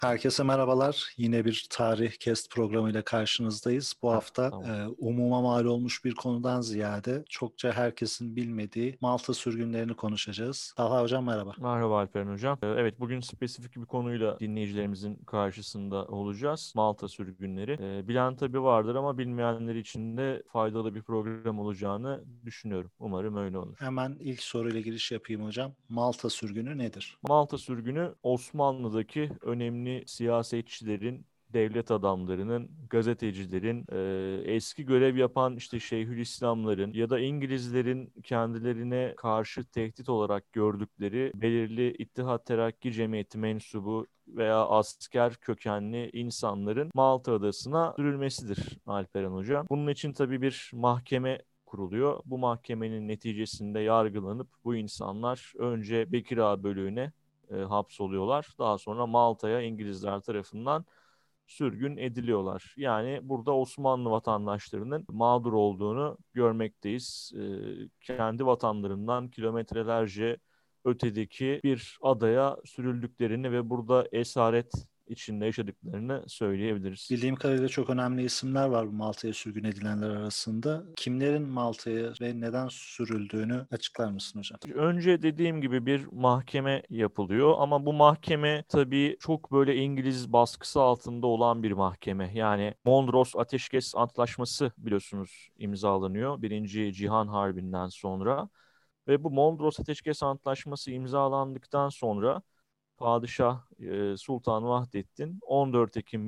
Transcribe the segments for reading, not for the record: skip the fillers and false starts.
Herkese merhabalar. Yine bir tarih kest programıyla karşınızdayız. Bu Heh, hafta tamam. umuma mal olmuş bir konudan ziyade çokça herkesin bilmediği Malta sürgünlerini konuşacağız. Talha Hocam merhaba. Merhaba Alperen Hocam. Evet, bugün spesifik bir konuyla dinleyicilerimizin karşısında olacağız. Malta sürgünleri. Bilen tabii vardır ama bilmeyenler için de faydalı bir program olacağını düşünüyorum. Umarım öyle olur. Hemen ilk soruyla giriş yapayım hocam. Malta sürgünü nedir? Malta sürgünü Osmanlı'daki önemli siyasetçilerin, devlet adamlarının, gazetecilerin, eski görev yapan işte Şeyhülislamların ya da İngilizlerin kendilerine karşı tehdit olarak gördükleri belirli İttihat Terakki Cemiyeti mensubu veya asker kökenli insanların Malta adasına sürülmesidir Alperen Hocam. Bunun için tabii bir mahkeme kuruluyor. Bu mahkemenin neticesinde yargılanıp bu insanlar önce Bekir bölüğüne hapsoluyorlar. Daha sonra Malta'ya İngilizler tarafından sürgün ediliyorlar. Yani burada Osmanlı vatandaşlarının mağdur olduğunu görmekteyiz. Kendi vatanlarından kilometrelerce ötedeki bir adaya sürüldüklerini ve burada esaret içinde yaşadıklarını söyleyebiliriz. Bildiğim kadarıyla çok önemli isimler var bu Malta'ya sürgün edilenler arasında. Kimlerin Malta'ya ve neden sürüldüğünü açıklar mısın hocam? Önce dediğim gibi bir mahkeme yapılıyor ama bu mahkeme tabii çok böyle İngiliz baskısı altında olan bir mahkeme. Yani Mondros Ateşkes Antlaşması biliyorsunuz imzalanıyor Birinci Cihan Harbi'nden sonra. Ve bu Mondros Ateşkes Antlaşması imzalandıktan sonra Padişah Sultan Vahdettin 14 Ekim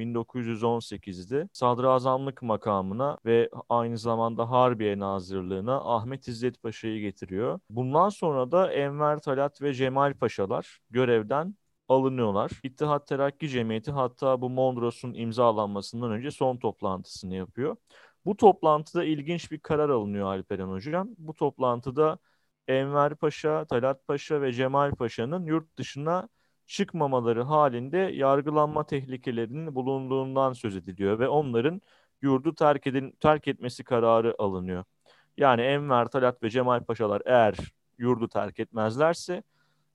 1918'de sadrazamlık makamına ve aynı zamanda Harbiye Nazırlığına Ahmet İzzet Paşa'yı getiriyor. Bundan sonra da Enver Talat ve Cemal Paşalar görevden alınıyorlar. İttihat Terakki Cemiyeti hatta bu Mondros'un imzalanmasından önce son toplantısını yapıyor. Bu toplantıda ilginç bir karar alınıyor Alperen Hocam. Bu toplantıda Enver Paşa, Talat Paşa ve Cemal Paşa'nın yurt dışına çıkmamaları halinde yargılanma tehlikelerinin bulunduğundan söz ediliyor ve onların yurdu terk etmesi kararı alınıyor. Yani Enver, Talat ve Cemal Paşalar eğer yurdu terk etmezlerse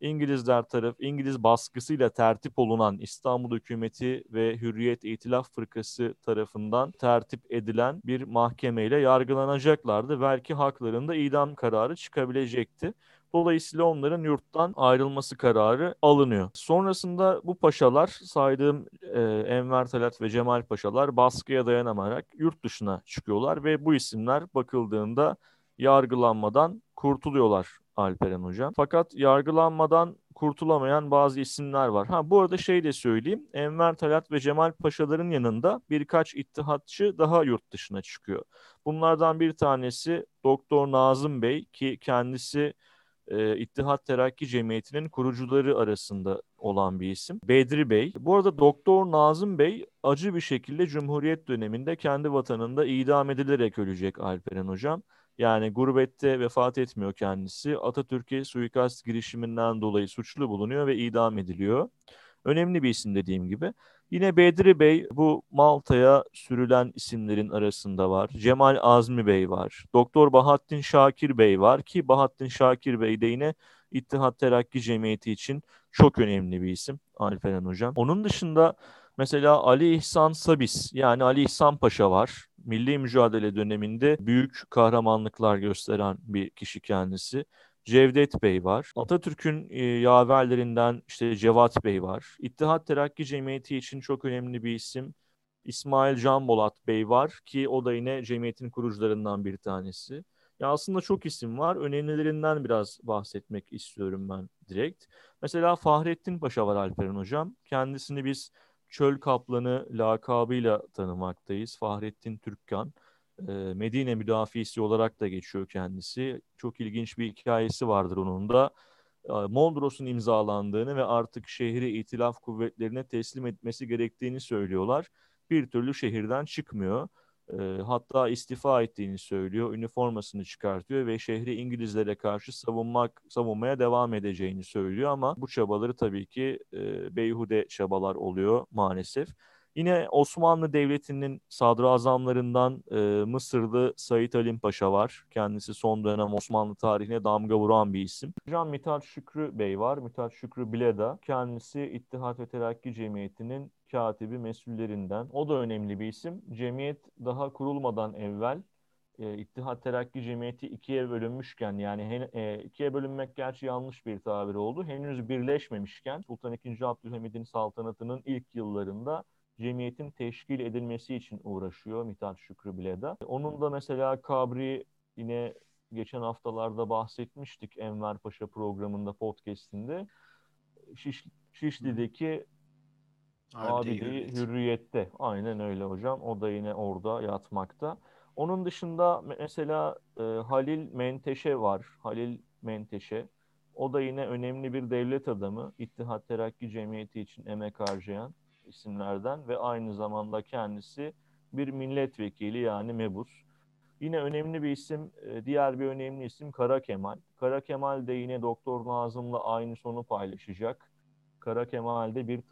İngiliz baskısıyla tertip olunan İstanbul Hükümeti ve Hürriyet İtilaf Fırkası tarafından tertip edilen bir mahkemeyle yargılanacaklardı. Belki haklarında idam kararı çıkabilecekti. Dolayısıyla onların yurttan ayrılması kararı alınıyor. Sonrasında bu paşalar saydığım Enver Talat ve Cemal Paşalar baskıya dayanamayarak yurt dışına çıkıyorlar ve bu isimler bakıldığında yargılanmadan kurtuluyorlar Alperen Hocam. Fakat yargılanmadan kurtulamayan bazı isimler var. Ha, bu arada şey de söyleyeyim. Enver Talat ve Cemal Paşaların yanında birkaç ittihatçı daha yurt dışına çıkıyor. Bunlardan bir tanesi Doktor Nazım Bey ki kendisi İttihat Terakki Cemiyeti'nin kurucuları arasında olan bir isim. Bedri Bey. Bu arada Doktor Nazım Bey acı bir şekilde Cumhuriyet döneminde kendi vatanında idam edilerek ölecek Alperen Hocam. Yani gurbette vefat etmiyor kendisi. Atatürk'e suikast girişiminden dolayı suçlu bulunuyor ve idam ediliyor. Önemli bir isim dediğim gibi. Yine Bedri Bey bu Malta'ya sürülen isimlerin arasında var. Cemal Azmi Bey var. Doktor Bahattin Şakir Bey var ki Bahattin Şakir Bey de yine İttihat Terakki Cemiyeti için çok önemli bir isim Alperen Hocam. Onun dışında mesela Ali İhsan Sabis yani Ali İhsan Paşa var. Milli mücadele döneminde büyük kahramanlıklar gösteren bir kişi kendisi. Cevdet Bey var. Atatürk'ün yaverlerinden işte Cevat Bey var. İttihat Terakki Cemiyeti için çok önemli bir isim. İsmail Can Bolat Bey var ki o da yine cemiyetin kurucularından bir tanesi. Ya aslında çok isim var. Önemlilerinden biraz bahsetmek istiyorum ben direkt. Mesela Fahrettin Paşa var Alperen Hocam. Kendisini biz Çöl Kaplanı lakabıyla tanımaktayız. Fahrettin Türkkan. Medine müdafisi olarak da geçiyor kendisi. Çok ilginç bir hikayesi vardır onun da. Mondros'un imzalandığını ve artık şehri İtilaf kuvvetlerine teslim etmesi gerektiğini söylüyorlar. Bir türlü şehirden çıkmıyor. Hatta istifa ettiğini söylüyor. Üniformasını çıkartıyor ve şehri İngilizlere karşı savunmaya devam edeceğini söylüyor ama bu çabaları tabii ki beyhude çabalar oluyor maalesef. Yine Osmanlı Devleti'nin sadrazamlarından Mısırlı Said Halim Paşa var. Kendisi son dönem Osmanlı tarihine damga vuran bir isim. Hocam Mithat Şükrü Bey var. Mithat Şükrü Bileda. Kendisi İttihat ve Terakki Cemiyeti'nin katibi mesullerinden. O da önemli bir isim. Cemiyet daha kurulmadan evvel İttihat Terakki Cemiyeti ikiye bölünmüşken, yani ikiye bölünmek gerçi yanlış bir tabir oldu. Henüz birleşmemişken Sultan II. Abdülhamid'in saltanatının ilk yıllarında cemiyetin teşkil edilmesi için uğraşıyor Mithat Şükrü Bileda. Onun da mesela kabri, yine geçen haftalarda bahsetmiştik Enver Paşa programında, podcast'inde. Şiş, Şişli'deki Abide-i Abide-i Hürriyet. Hürriyet'te. Aynen öyle hocam. O da yine orada yatmakta. Onun dışında mesela Halil Menteşe var. Halil Menteşe. O da yine önemli bir devlet adamı. İttihat Terakki Cemiyeti için emek harcayan isimlerden ve aynı zamanda kendisi bir milletvekili, yani mebus. Yine önemli bir isim, diğer bir önemli isim Kara Kemal. Kara Kemal de yine Doktor Nazım'la aynı sonu paylaşacak. Kara Kemal de bir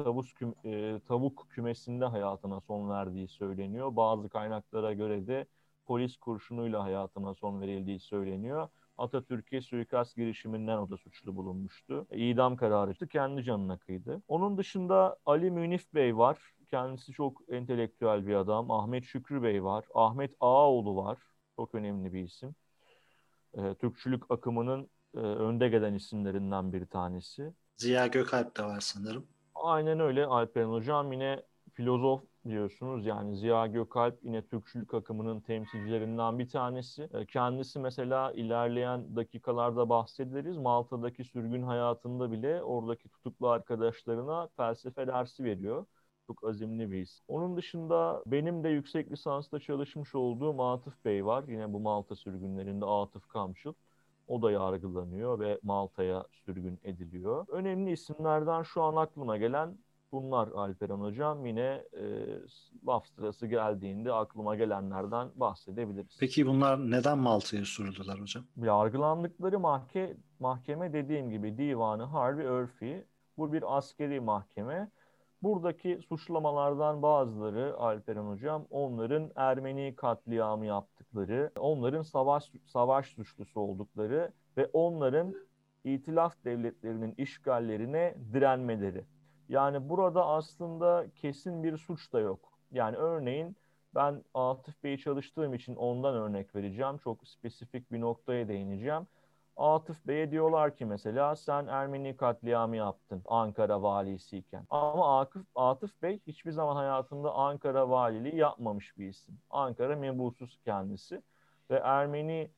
tavuk kümesinde hayatına son verdiği söyleniyor. Bazı kaynaklara göre de polis kurşunuyla hayatına son verildiği söyleniyor. Atatürk'e suikast girişiminden o da suçlu bulunmuştu. İdam kararı çıktı, kendi canına kıydı. Onun dışında Ali Münif Bey var. Kendisi çok entelektüel bir adam. Ahmet Şükrü Bey var. Ahmet Ağaoğlu var. Çok önemli bir isim. Türkçülük akımının önde gelen isimlerinden bir tanesi. Ziya Gökalp de var sanırım. Aynen öyle Alperen Hocam. Yine filozof diyorsunuz, yani Ziya Gökalp yine Türkçülük akımının temsilcilerinden bir tanesi. Kendisi mesela ilerleyen dakikalarda bahsederiz. Malta'daki sürgün hayatında bile oradaki tutuklu arkadaşlarına felsefe dersi veriyor. Çok azimli bir isim. Onun dışında benim de yüksek lisansta çalışmış olduğum Atıf Bey var. Yine bu Malta sürgünlerinde Atıf Kamçıl. O da yargılanıyor ve Malta'ya sürgün ediliyor. Önemli isimlerden şu an aklıma gelen bunlar Alperen Hocam. Yine laf sırası geldiğinde aklıma gelenlerden bahsedebiliriz. Peki bunlar neden Malta'ya sürdüler hocam? Yargılandıkları mahkeme dediğim gibi Divanı Harbi Örfi. Bu bir askeri mahkeme. Buradaki suçlamalardan bazıları Alperen Hocam, onların Ermeni katliamı yaptıkları, onların savaş suçlusu oldukları ve onların İtilaf devletlerinin işgallerine direnmeleri. Yani burada aslında kesin bir suç da yok. Yani örneğin ben Atıf Bey'i çalıştığım için ondan örnek vereceğim. Çok spesifik bir noktaya değineceğim. Atıf Bey'e diyorlar ki mesela sen Ermeni katliamı yaptın Ankara valisiyken. Ama Atıf Bey hiçbir zaman hayatında Ankara valiliği yapmamış bir isim. Ankara mebusus kendisi ve Ermeni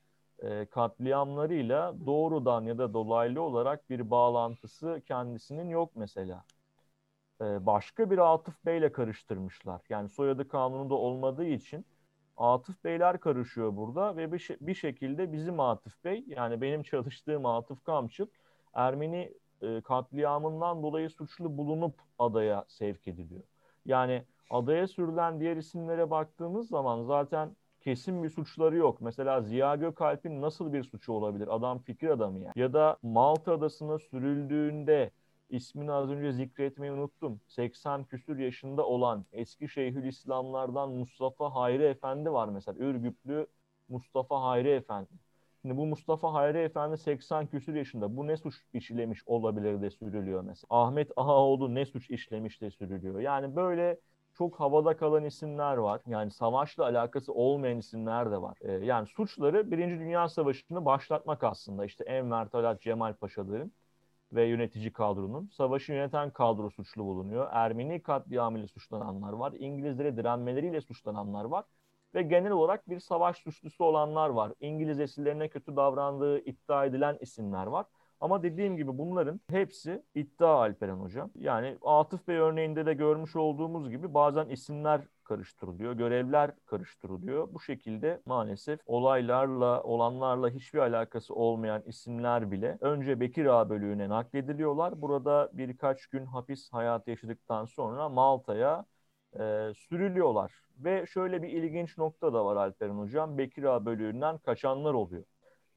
katliamlarıyla doğrudan ya da dolaylı olarak bir bağlantısı kendisinin yok mesela. Başka bir Atıf Bey'le karıştırmışlar. Yani soyadı kanununda olmadığı için Atıf Beyler karışıyor burada ve bir şekilde bizim Atıf Bey, yani benim çalıştığım Atıf Kamçıl, Ermeni katliamından dolayı suçlu bulunup adaya sevk ediliyor. Yani adaya sürülen diğer isimlere baktığımız zaman zaten kesin bir suçları yok. Mesela Ziya Gökalp'in nasıl bir suçu olabilir? Adam fikir adamı yani. Ya da Malta adasına sürüldüğünde ismini az önce zikretmeyi unuttum. 80 küsür yaşında olan eski Şeyhülislamlardan Mustafa Hayri Efendi var mesela. Ürgüplü Mustafa Hayri Efendi. Şimdi bu Mustafa Hayri Efendi 80 küsür yaşında. Bu ne suç işlemiş olabilir de sürülüyor mesela. Ahmet Ağaoğlu ne suç işlemiş de sürülüyor. Yani böyle çok havada kalan isimler var. Yani savaşla alakası olmayan isimler de var. Yani suçları Birinci Dünya Savaşı'nı başlatmak aslında. İşte Enver Talat Cemal Paşaların ve yönetici kadronun. Savaşı yöneten kadro suçlu bulunuyor. Ermeni katliamıyla suçlananlar var. İngilizlere direnmeleriyle suçlananlar var. Ve genel olarak bir savaş suçlusu olanlar var. İngiliz esirlerine kötü davrandığı iddia edilen isimler var. Ama dediğim gibi bunların hepsi iddia Alperen Hocam. Yani Atıf Bey örneğinde de görmüş olduğumuz gibi bazen isimler karıştırılıyor, görevler karıştırılıyor. Bu şekilde maalesef olaylarla, olanlarla hiçbir alakası olmayan isimler bile önce Bekir Ağa bölüğüne naklediliyorlar. Burada birkaç gün hapis hayatı yaşadıktan sonra Malta'ya sürülüyorlar. Ve şöyle bir ilginç nokta da var Alperen Hocam. Bekir Ağa bölüğünden kaçanlar oluyor.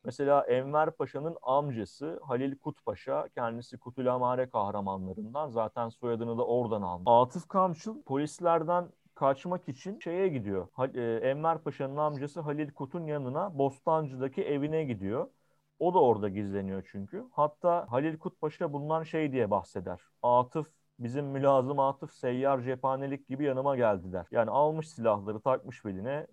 Mesela Enver Paşa'nın amcası Halil Kut Paşa, kendisi Kutlulamare kahramanlarından, zaten soyadını da oradan almış. Atıf Kamçıl polislerden kaçmak için şeye gidiyor. Enver Paşa'nın amcası Halil Kut'un yanına, Bostancı'daki evine gidiyor. O da orada gizleniyor çünkü. Hatta Halil Kut Paşa bundan şey diye bahseder. Atıf, bizim mülazım Atıf seyyar cephanelik gibi yanıma geldiler. Yani almış silahları, takmış beline,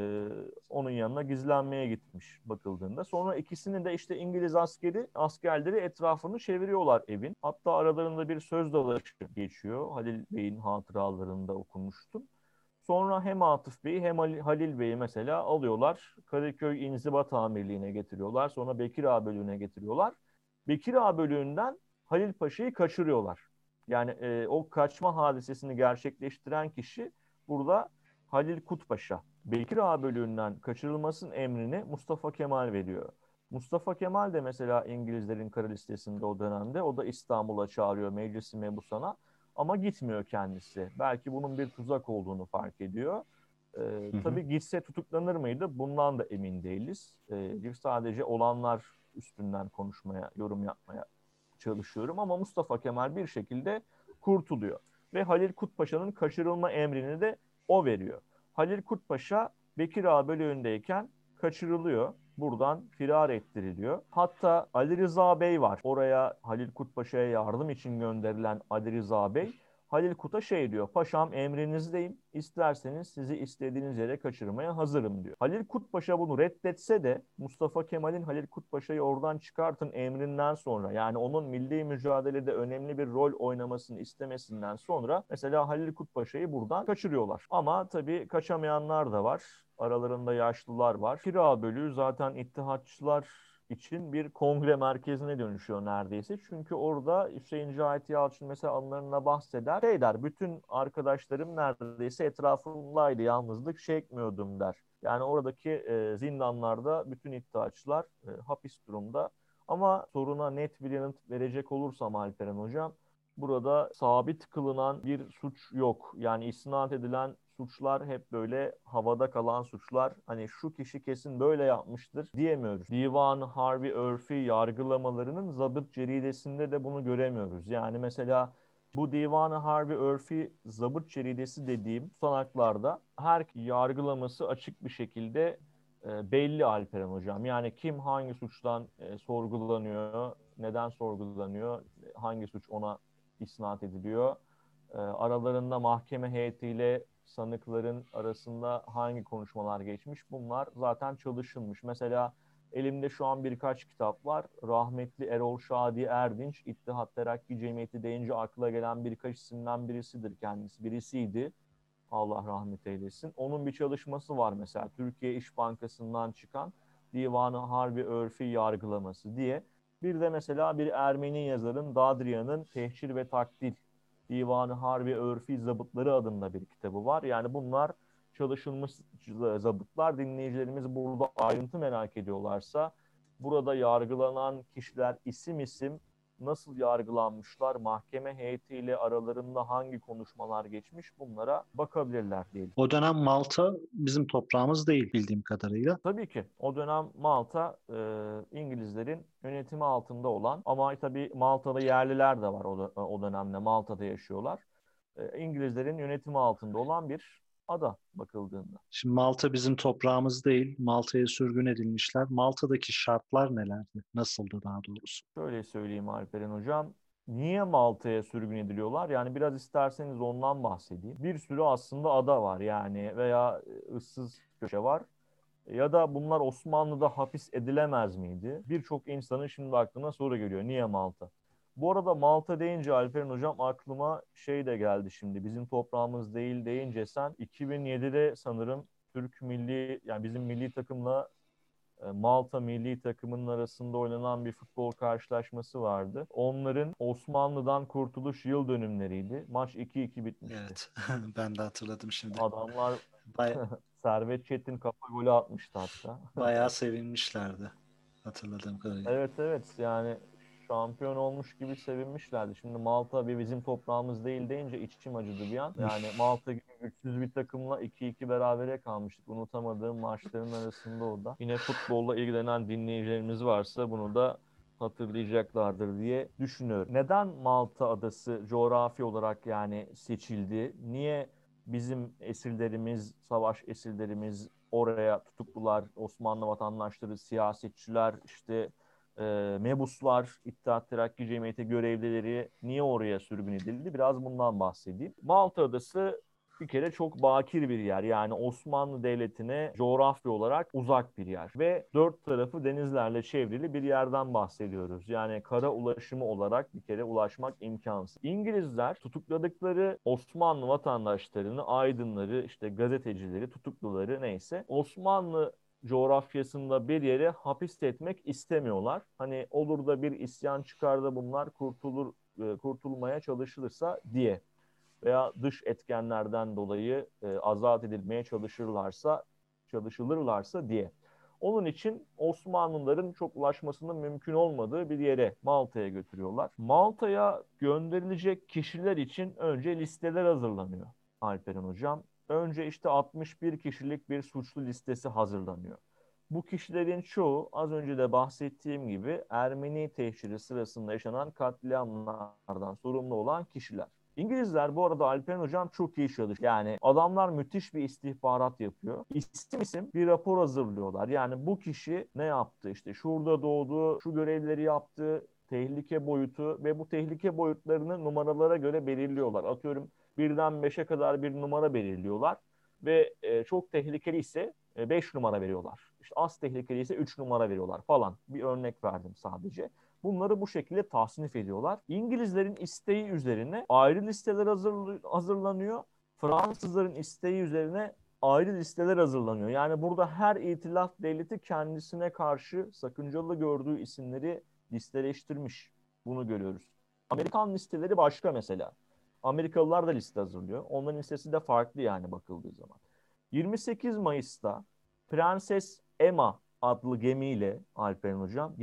onun yanına gizlenmeye gitmiş bakıldığında. Sonra ikisini de işte İngiliz askerleri etrafını çeviriyorlar evin. Hatta aralarında bir söz dalaşı geçiyor. Halil Bey'in hatıralarında okumuştum. Sonra hem Atıf Bey'i hem Halil Bey'i mesela alıyorlar. Karaköy İnzibat Amirliği'ne getiriyorlar. Sonra Bekir Ağa Bölüğü'ne getiriyorlar. Bekir Ağa Bölüğü'nden Halil Paşa'yı kaçırıyorlar. Yani o kaçma hadisesini gerçekleştiren kişi burada Halil Kut Paşa. Bekir Ağa Bölüğü'nden kaçırılmasının emrini Mustafa Kemal veriyor. Mustafa Kemal de mesela İngilizlerin kara listesinde o dönemde. O da İstanbul'a çağırıyor Meclis-i Mebusan'a. Ama gitmiyor kendisi. Belki bunun bir tuzak olduğunu fark ediyor. Hı hı. Tabii gitse tutuklanır mıydı? Bundan da emin değiliz. Sadece olanlar üstünden konuşmaya, yorum yapmaya çalışıyorum. Ama Mustafa Kemal bir şekilde kurtuluyor. Ve Halil Kut Paşa'nın kaçırılma emrini de o veriyor. Halil Kut Paşa Bekir Ağa Bölüğü'ndeyken kaçırılıyor. Buradan firar ettiriliyor. Hatta Ali Rıza Bey var. Oraya Halil Kut Paşa'ya yardım için gönderilen Ali Rıza Bey, Halil Kut'a şey diyor: paşam emrinizdeyim. İsterseniz sizi istediğiniz yere kaçırmaya hazırım diyor. Halil Kut Paşa bunu reddetse de Mustafa Kemal'in Halil Kut Paşa'yı oradan çıkartın emrinden sonra, yani onun milli mücadelede önemli bir rol oynamasını istemesinden sonra mesela Halil Kut Paşa'yı buradan kaçırıyorlar. Ama tabii kaçamayanlar da var. Aralarında yaşlılar var. Kira Bölüğü zaten İttihatçılar için bir kongre merkezine dönüşüyor neredeyse. Çünkü orada Hüseyin Cahit Yalçın mesela anılarına bahseder. Şey der, bütün arkadaşlarım neredeyse etrafımdaydı, yalnızlık çekmiyordum der. Yani oradaki zindanlarda bütün iddiaçılar hapis durumda. Ama soruna net bir yanıt verecek olursam Alperen Hocam, burada sabit kılınan bir suç yok. Yani isnat edilen suçlar hep böyle havada kalan suçlar. Hani şu kişi kesin böyle yapmıştır diyemiyoruz. Divan Harbi Örfi yargılamalarının zabıt ceridesinde de bunu göremiyoruz. Yani mesela bu Divan-ı Harbi Örfi zabıt ceridesi dediğim tutanaklarda her yargılaması açık bir şekilde belli Alperen Hocam. Yani kim hangi suçtan sorgulanıyor, neden sorgulanıyor, hangi suç ona isnat ediliyor. Aralarında mahkeme heyetiyle sanıkların arasında hangi konuşmalar geçmiş, bunlar zaten çalışılmış. Mesela elimde şu an birkaç kitap var. Rahmetli Erol Şadi Erdinç, İttihat Terakki Cemiyeti deyince akla gelen birkaç isimden birisidir kendisi. Birisiydi. Allah rahmet eylesin. Onun bir çalışması var mesela. Türkiye İş Bankası'ndan çıkan Divanı Harbi Örfi Yargılaması diye. Bir de mesela bir Ermeni yazarın Dadriyan'ın Tehcir ve Takdil Divanı Harbi Örfi Zabıtları adında bir kitabı var. Yani bunlar çalışılmış zabıtlar. Dinleyicilerimiz burada ayrıntı merak ediyorlarsa, burada yargılanan kişiler isim isim nasıl yargılanmışlar, mahkeme heyetiyle aralarında hangi konuşmalar geçmiş, bunlara bakabilirler diyelim. O dönem Malta bizim toprağımız değil bildiğim kadarıyla. Tabii ki o dönem Malta İngilizlerin yönetimi altında olan, ama tabii Malta'da yerliler de var o dönemde Malta'da yaşıyorlar. İngilizlerin yönetimi altında olan bir ada bakıldığında. Şimdi Malta bizim toprağımız değil. Malta'ya sürgün edilmişler. Malta'daki şartlar nelerdi? Nasıldı daha doğrusu? Şöyle söyleyeyim Alperen Hocam. Niye Malta'ya sürgün ediliyorlar? Yani biraz isterseniz ondan bahsedeyim. Bir sürü aslında ada var yani, veya ıssız köşe var. Ya da bunlar Osmanlı'da hapis edilemez miydi? Birçok insanın şimdi aklına soru geliyor. Niye Malta? Bu arada Malta deyince Alperen Hocam aklıma şey de geldi şimdi. Bizim toprağımız değil deyince sen 2007'de sanırım Türk milli, yani bizim milli takımla Malta milli takımının arasında oynanan bir futbol karşılaşması vardı. Onların Osmanlı'dan kurtuluş yıl dönümleriydi. Maç 2-2 bitmişti. Evet, ben de hatırladım şimdi. Adamlar Bay- Servet Çetin kafa golü atmıştı hatta. Bayağı sevinmişlerdi hatırladığım kadarıyla. Evet, evet, yani şampiyon olmuş gibi sevinmişlerdi. Şimdi Malta bir bizim toprağımız değil deyince içim acıdı bir an. Yani Malta gibi güçsüz bir takımla 2-2 berabere kalmıştık. Unutamadığım maçların arasında o da. Yine futbolla ilgilenen dinleyicilerimiz varsa bunu da hatırlayacaklardır diye düşünüyorum. Neden Malta adası coğrafi olarak yani seçildi? Niye bizim esirlerimiz, savaş esirlerimiz oraya tutuklular, Osmanlı vatandaşları, siyasetçiler, işte mebuslar, İttihat Terakki Cemiyeti görevlileri niye oraya sürgün edildi? Biraz bundan bahsedeyim. Malta Adası bir kere çok bakir bir yer. Yani Osmanlı Devleti'ne coğrafya olarak uzak bir yer. Ve dört tarafı denizlerle çevrili bir yerden bahsediyoruz. Yani kara ulaşımı olarak bir kere ulaşmak imkansız. İngilizler tutukladıkları Osmanlı vatandaşlarını, aydınları, işte gazetecileri, tutukluları neyse Osmanlı coğrafyasında bir yere hapis etmek istemiyorlar. Hani olur da bir isyan çıkar da bunlar kurtulmaya çalışılırsa diye veya dış etkenlerden dolayı azat edilmeye çalışılırlarsa diye. Onun için Osmanlıların çok ulaşmasının mümkün olmadığı bir yere Malta'ya götürüyorlar. Malta'ya gönderilecek kişiler için önce listeler hazırlanıyor Alperen Hocam. Önce işte 61 kişilik bir suçlu listesi hazırlanıyor. Bu kişilerin çoğu az önce de bahsettiğim gibi Ermeni tehciri sırasında yaşanan katliamlardan sorumlu olan kişiler. İngilizler bu arada Alperen Hocam çok iyi çalışıyor. Yani adamlar müthiş bir istihbarat yapıyor. İsim bir rapor hazırlıyorlar. Yani bu kişi ne yaptı? İşte şurada doğdu, şu görevleri yaptı, tehlike boyutu ve bu tehlike boyutlarını numaralara göre belirliyorlar. Atıyorum birden 5'e kadar bir numara belirliyorlar ve çok tehlikeli ise 5 numara veriyorlar. İşte az tehlikeli ise 3 numara veriyorlar falan. Bir örnek verdim sadece. Bunları bu şekilde tasnif ediyorlar. İngilizlerin isteği üzerine ayrı listeler hazırlanıyor. Fransızların isteği üzerine ayrı listeler hazırlanıyor. Yani burada her itilaf devleti kendisine karşı sakıncalı gördüğü isimleri listeleştirmiş. Bunu görüyoruz. Amerikan listeleri başka mesela. Amerikalılar da liste hazırlıyor. Onların listesi de farklı yani bakıldığı zaman. 28 Mayıs'ta Prenses Emma adlı gemiyle Alperen Hocam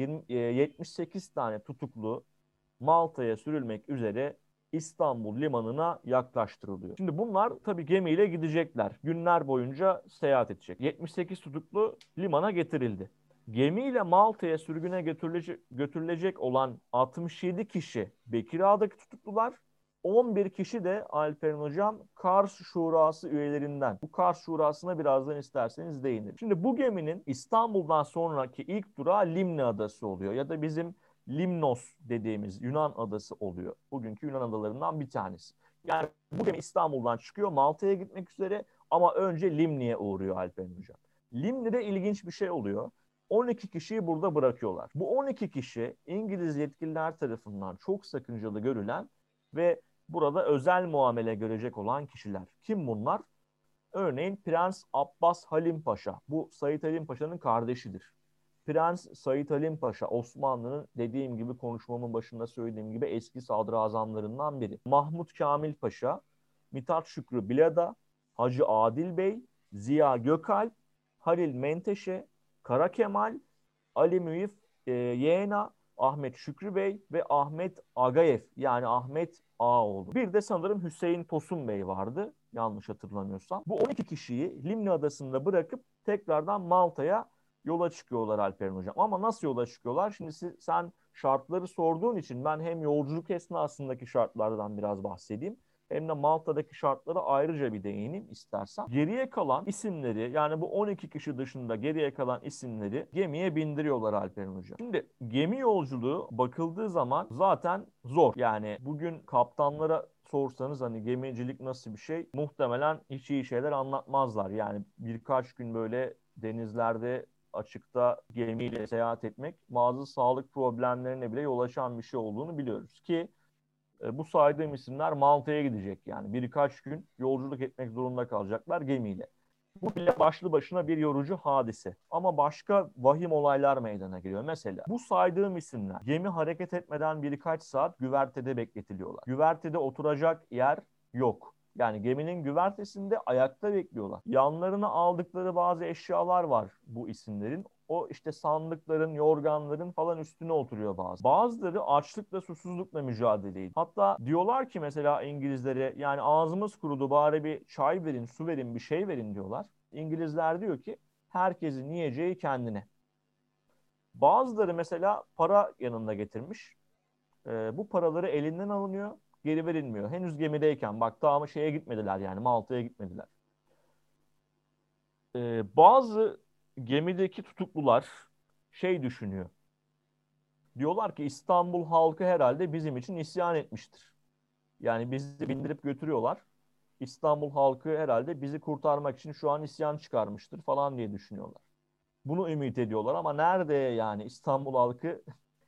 78 tane tutuklu Malta'ya sürülmek üzere İstanbul limanına yaklaştırılıyor. Şimdi bunlar tabii gemiyle gidecekler. Günler boyunca seyahat edecek. 78 tutuklu limana getirildi. Gemiyle Malta'ya sürgüne götürülecek olan 67 kişi Bekira'daki tutuklular, 11 kişi de Alperen Hocam Kars Şurası üyelerinden. Bu Kars Şurası'na birazdan isterseniz değinelim. Şimdi bu geminin İstanbul'dan sonraki ilk durağı Limni Adası oluyor. Ya da bizim Limnos dediğimiz Yunan adası oluyor. Bugünkü Yunan adalarından bir tanesi. Yani bu gemi İstanbul'dan çıkıyor Malta'ya gitmek üzere ama önce Limni'ye uğruyor Alperen Hocam. Limni'de ilginç bir şey oluyor. 12 kişiyi burada bırakıyorlar. Bu 12 kişi İngiliz yetkililer tarafından çok sakıncalı görülen ve burada özel muamele görecek olan kişiler. Kim bunlar? Örneğin Prens Abbas Halim Paşa. Bu Said Halim Paşa'nın kardeşidir. Prens Said Halim Paşa, Osmanlı'nın dediğim gibi konuşmamın başında söylediğim gibi eski sadrazamlarından biri. Mahmut Kamil Paşa, Mithat Şükrü Bilada, Hacı Adil Bey, Ziya Gökalp, Halil Menteşe, Kara Kemal, Ali Müyif Yeğena, Ahmet Şükrü Bey ve Ahmet Agayev yani Ahmet Ağaoğlu. Bir de sanırım Hüseyin Tosun Bey vardı yanlış hatırlamıyorsam. Bu 12 kişiyi Limni Adası'nda bırakıp tekrardan Malta'ya yola çıkıyorlar Alperen Hocam. Ama nasıl yola çıkıyorlar? Şimdi sen şartları sorduğun için ben hem yolculuk esnasındaki şartlardan biraz bahsedeyim hem de Malta'daki şartlara ayrıca bir değineyim istersen. Geriye kalan isimleri yani bu 12 kişi dışında geriye kalan isimleri gemiye bindiriyorlar Alperen Hocam. Şimdi gemi yolculuğu bakıldığı zaman zaten zor. Yani bugün kaptanlara sorsanız hani gemicilik nasıl bir şey muhtemelen hiç iyi şeyler anlatmazlar. Yani birkaç gün böyle denizlerde açıkta gemiyle seyahat etmek bazı sağlık problemlerine bile yol açan bir şey olduğunu biliyoruz ki bu saydığım isimler Malta'ya gidecek yani birkaç gün yolculuk etmek zorunda kalacaklar gemiyle. Bu bile başlı başına bir yorucu hadise. Ama başka vahim olaylar meydana geliyor. Mesela bu saydığım isimler gemi hareket etmeden birkaç saat güvertede bekletiliyorlar. Güvertede oturacak yer yok. Yani geminin güvertesinde ayakta bekliyorlar. Yanlarına aldıkları bazı eşyalar var bu isimlerin. o işte sandıkların, yorganların falan üstüne oturuyor bazı. Bazıları açlıkla, susuzlukla mücadele ediyor. Hatta diyorlar ki mesela İngilizlere, yani ağzımız kurudu, bari bir çay verin, su verin, bir şey verin diyorlar. İngilizler diyor ki herkesin yiyeceği kendine. Bazıları mesela para yanında getirmiş. Bu paraları elinden alınıyor, geri verilmiyor. Henüz gemideyken, bak daha ama şeye gitmediler, yani Malta'ya gitmediler. Bazı gemideki tutuklular şey düşünüyor. Diyorlar ki İstanbul halkı herhalde bizim için isyan etmiştir. Yani bizi bindirip götürüyorlar. İstanbul halkı herhalde bizi kurtarmak için şu an isyan çıkarmıştır falan diye düşünüyorlar. Bunu ümit ediyorlar ama nerede, yani İstanbul halkı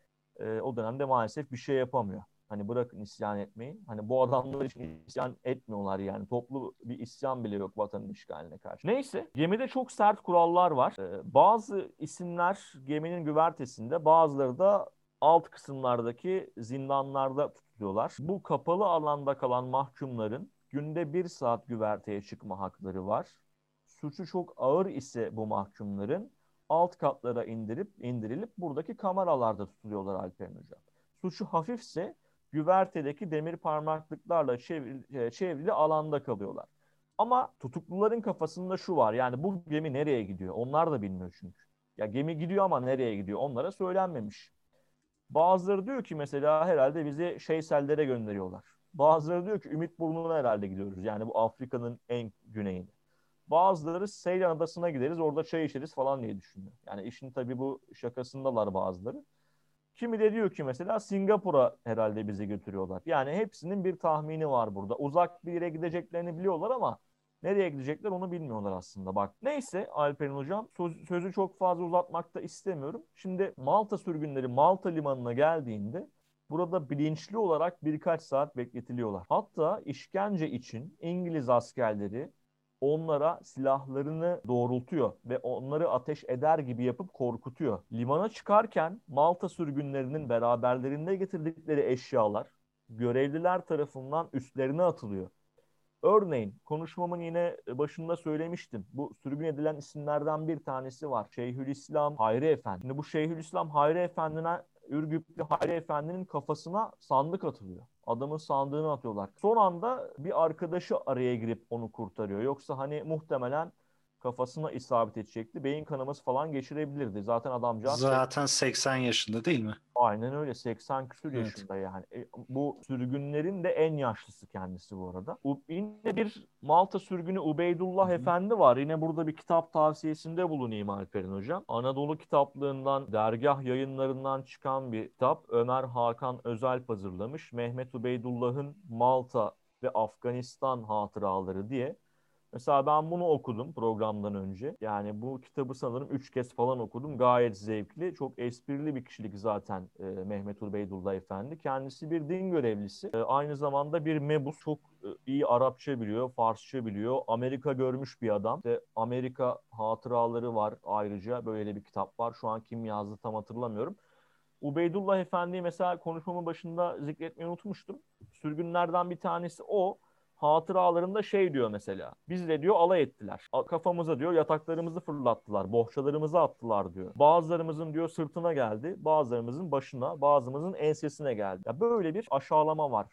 o dönemde maalesef bir şey yapamıyor. Hani bırakın isyan etmeyi. Hani bu adamlar için isyan etmiyorlar yani. Toplu bir isyan bile yok vatanın işgaline karşı. Neyse, gemide çok sert kurallar var. Bazı isimler geminin güvertesinde, bazıları da alt kısımlardaki zindanlarda tutuluyorlar. Bu kapalı alanda kalan mahkumların günde 1 saat güverteye çıkma hakları var. Suçu çok ağır ise bu mahkumların alt katlara indirilip buradaki kameralarda tutuluyorlar Alperen Hocam. Suçu hafifse güvertedeki demir parmaklıklarla çevrili alanda kalıyorlar. Ama tutukluların kafasında şu var, yani bu gemi nereye gidiyor? Onlar da bilmiyor çünkü. Ya gemi gidiyor ama nereye gidiyor? Onlara söylenmemiş. Bazıları diyor ki mesela herhalde bizi Şeysel'lere gönderiyorlar. Bazıları diyor ki Ümitburnu'na herhalde gidiyoruz. Yani bu Afrika'nın en güneyine. Bazıları Seylan Adası'na gideriz, orada çay içeriz falan diye düşünüyor. Yani işin tabii bu şakasındalar bazıları. Kimi de diyor ki mesela Singapur'a herhalde bizi götürüyorlar. Yani hepsinin bir tahmini var burada. Uzak bir yere gideceklerini biliyorlar ama nereye gidecekler onu bilmiyorlar aslında. Bak neyse Alperen Hocam, sözü çok fazla uzatmak da istemiyorum. Şimdi Malta sürgünleri Malta limanına geldiğinde burada bilinçli olarak birkaç saat bekletiliyorlar. Hatta işkence için İngiliz askerleri onlara silahlarını doğrultuyor ve onları ateş eder gibi yapıp korkutuyor. Limana çıkarken Malta sürgünlerinin beraberlerinde getirdikleri eşyalar görevliler tarafından üstlerine atılıyor. Örneğin konuşmamın yine başında söylemiştim. Bu sürgün edilen isimlerden bir tanesi var. Şeyhülislam Hayri Efendi. Şimdi bu Şeyhülislam Hayri Efendi'ne, Ürgüplü Hayri Efendi'nin kafasına sandık atılıyor. Adamın sandığını atıyorlar. Son anda bir arkadaşı araya girip onu kurtarıyor. Yoksa hani muhtemelen kafasına isabet edecekti. Beyin kanaması falan geçirebilirdi. Zaten adamcağız Zaten 80 yaşında değil mi? aynen öyle, 80 küsur Evet. yaşında yani. Bu sürgünlerin de en yaşlısı kendisi bu arada. Yine bir Malta sürgünü Hı Ubeydullah hı. Efendi var. Yine burada bir kitap tavsiyesinde bulunayım Alperen Hocam. Anadolu kitaplığından, dergah yayınlarından çıkan bir kitap. Ömer Hakan Özalp hazırlamış. Mehmet Ubeydullah'ın Malta ve Afganistan hatıraları diye. Mesela ben bunu okudum programdan önce. Yani bu kitabı sanırım 3 kez falan okudum. Gayet zevkli. Çok esprili bir kişilik zaten Mehmet Ubeydullah Efendi. Kendisi bir din görevlisi. Aynı zamanda bir mebus. Çok iyi Arapça biliyor, Farsça biliyor. Amerika görmüş bir adam. İşte Amerika hatıraları var ayrıca. Böyle bir kitap var. Şu an kim yazdı tam hatırlamıyorum. Ubeydullah Efendi'yi mesela konuşmamın başında zikretmeyi unutmuştum. Sürgünlerden bir tanesi o. Hatıralarında şey diyor mesela. Bizle diyor alay ettiler. Kafamıza diyor yataklarımızı fırlattılar. Bohçalarımızı attılar diyor. Bazılarımızın diyor sırtına geldi. Bazılarımızın başına, bazımızın ensesine geldi. Ya böyle bir aşağılama var.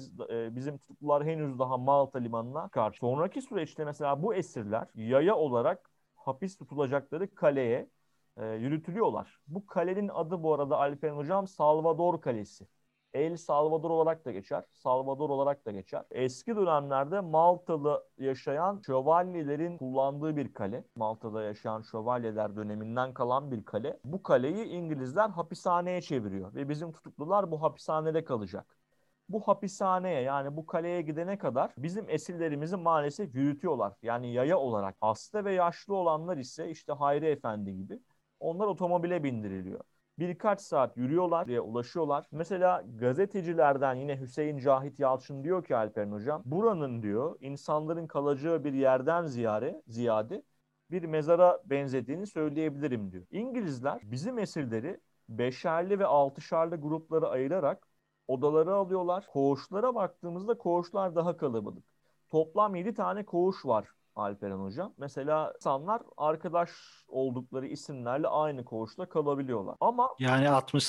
Bizim tutuklular henüz daha Malta limanına karşı. Sonraki süreçte mesela bu esirler yaya olarak hapis tutulacakları kaleye yürütülüyorlar. Bu kalenin adı bu arada Alperen Hocam Salvador Kalesi. El Salvador olarak da geçer, Salvador olarak da geçer. Eski dönemlerde Maltalı yaşayan şövalyelerin kullandığı bir kale. Malta'da yaşayan şövalyeler döneminden kalan bir kale. Bu kaleyi İngilizler hapishaneye çeviriyor ve bizim tutuklular bu hapishanede kalacak. Bu hapishaneye, yani bu kaleye gidene kadar bizim esirlerimizi maalesef yürütüyorlar. Yani yaya olarak. Hasta ve yaşlı olanlar ise işte Hayri Efendi gibi, onlar otomobile bindiriliyor. Birkaç saat yürüyorlar, diye ulaşıyorlar. Mesela gazetecilerden yine Hüseyin Cahit Yalçın diyor ki Alperen Hocam, buranın diyor insanların kalacağı bir yerden ziyade bir mezara benzediğini söyleyebilirim diyor. İngilizler bizim esirleri beşerli ve altışarlı gruplara ayırarak odaları alıyorlar. Koğuşlara baktığımızda koğuşlar daha kalabalık. Toplam 7 tane koğuş var Alperen Hocam. Mesela insanlar arkadaş oldukları isimlerle aynı koğuşta kalabiliyorlar. Ama Yani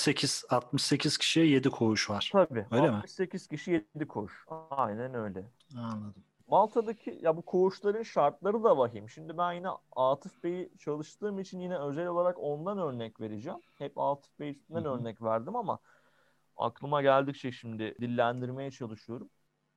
68 kişiye 7 koğuş var. tabii Öyle mi? 68 kişi 7 koğuş. Aynen öyle. Anladım. Malta'daki ya bu koğuşların şartları da vahim. Şimdi ben yine Atıf Bey'i çalıştığım için yine özel olarak ondan örnek vereceğim. Hep Atıf Bey Hı üstünden hı. örnek verdim ama aklıma geldikçe şimdi dillendirmeye çalışıyorum.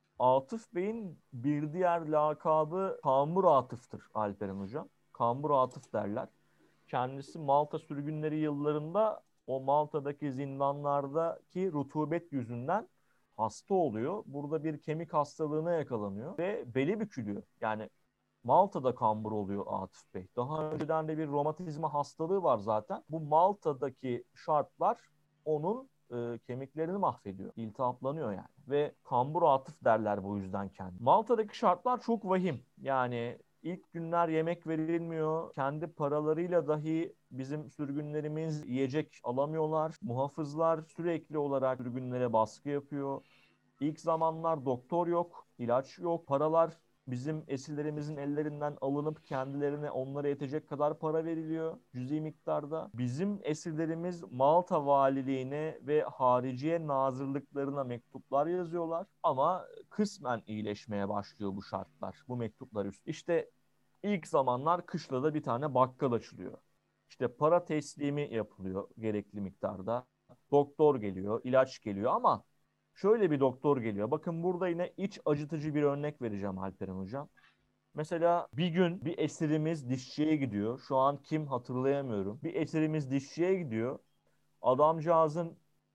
Atıf Bey'in bir diğer lakabı Kambur Atıf'tır Alperen Hocam. Kambur Atıf derler. Kendisi Malta sürgünleri yıllarında o Malta'daki zindanlardaki rutubet yüzünden hasta oluyor. Burada bir kemik hastalığına yakalanıyor ve beli bükülüyor. Yani Malta'da kambur oluyor Atıf Bey. Daha önceden de bir romatizma hastalığı var zaten. Bu Malta'daki şartlar onun kemiklerini mahvediyor. İltihaplanıyor yani. Ve kambur Atıf derler bu yüzden kendi. Malta'daki şartlar çok vahim. Yani ilk günler yemek verilmiyor. Kendi paralarıyla dahi bizim sürgünlerimiz yiyecek alamıyorlar. Muhafızlar sürekli olarak sürgünlere baskı yapıyor. İlk zamanlar doktor yok, ilaç yok, paralar bizim esirlerimizin ellerinden alınıp kendilerine onlara yetecek kadar para veriliyor cüzi miktarda. Bizim esirlerimiz Malta valiliğine ve hariciye nazırlıklarına mektuplar yazıyorlar ama kısmen iyileşmeye başlıyor bu şartlar, bu mektuplar üst. İşte ilk zamanlar kışlada bir tane bakkal açılıyor. İşte para teslimi yapılıyor gerekli miktarda. Doktor geliyor, ilaç geliyor ama şöyle bir doktor geliyor. Bakın burada yine iç acıtıcı bir örnek vereceğim Alperen Hocam. Mesela bir gün bir esirimiz dişçiye gidiyor. Şu an kim hatırlayamıyorum. Bir esirimiz dişçiye gidiyor. Adamcağızın